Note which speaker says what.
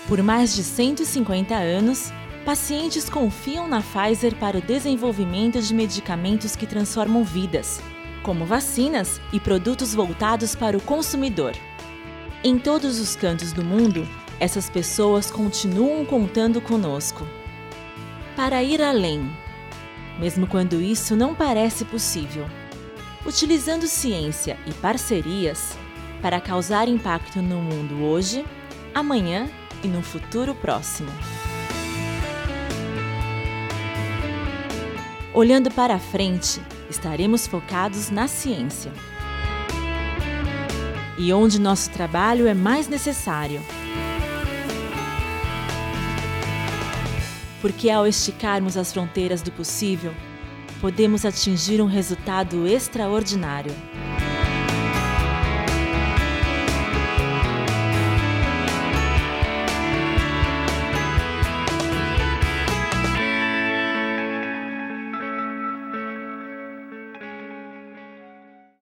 Speaker 1: Por mais de 150 anos, pacientes confiam na Pfizer para o desenvolvimento de medicamentos que transformam vidas, como vacinas e produtos voltados para o consumidor. Em todos os cantos do mundo, essas pessoas continuam contando conosco. Para ir além, mesmo quando isso não parece possível, utilizando ciência e parcerias para causar impacto no mundo hoje, amanhã e no futuro próximo. Olhando para a frente, estaremos focados na ciência. E onde nosso trabalho é mais necessário. Porque ao esticarmos as fronteiras do possível, podemos atingir um resultado extraordinário.